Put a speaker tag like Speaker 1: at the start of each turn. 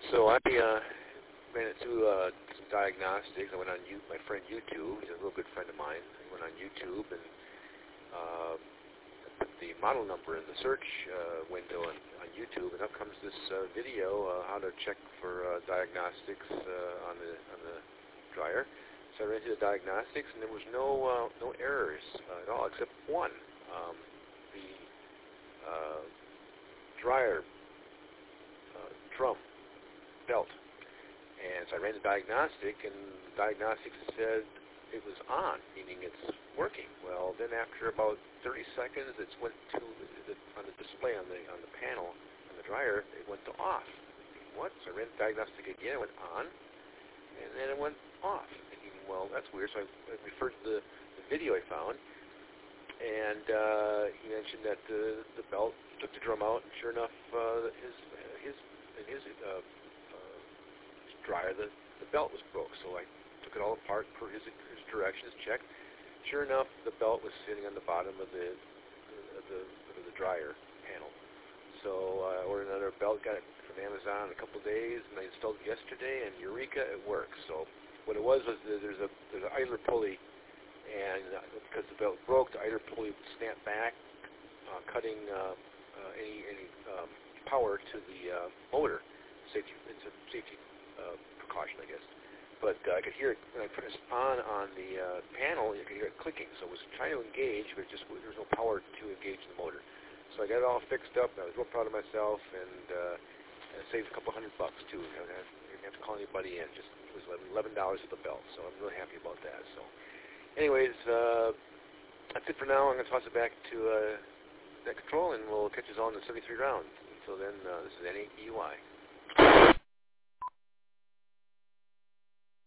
Speaker 1: So I ran into some diagnostics. I went on my friend YouTube. He's a real good friend of mine. I went on YouTube and put the model number in the search window on YouTube, and up comes this video how to check for diagnostics on the dryer. So I ran into the diagnostics, and there was no errors at all except one. The dryer drum belt. And so I ran the diagnostic, and the diagnostic said it was on, meaning it's working. Well, then after about 30 seconds, it went to on the display on the panel on the dryer. It went to off. What? So I ran the diagnostic again. It went on, and then it went off. Thinking, well, that's weird. So I referred to the video I found, and he mentioned that the belt took the drum out, and sure enough, his dryer, the belt was broke. So I took it all apart per his directions, checked. Sure enough, the belt was sitting on the bottom of the dryer panel. So I ordered another belt, got it from Amazon in a couple of days, and I installed it yesterday, and eureka, it works. So what it was there's an idler pulley, and because the belt broke, the idler pulley would snap back, cutting any power to the motor. Safety, it's a safety precaution, I guess. But I could hear it when I put it on the panel. You could hear it clicking. So it was trying to engage, but there was no power to engage the motor. So I got it all fixed up. And I was real proud of myself, and I saved a couple $100 too. I didn't have to call anybody in. It was $11 at the belt. So I'm really happy about that. So, anyways, that's it for now. I'm going to toss it back to Net Control, and we'll catch us all in the 73 round. Until then, this is N8EY.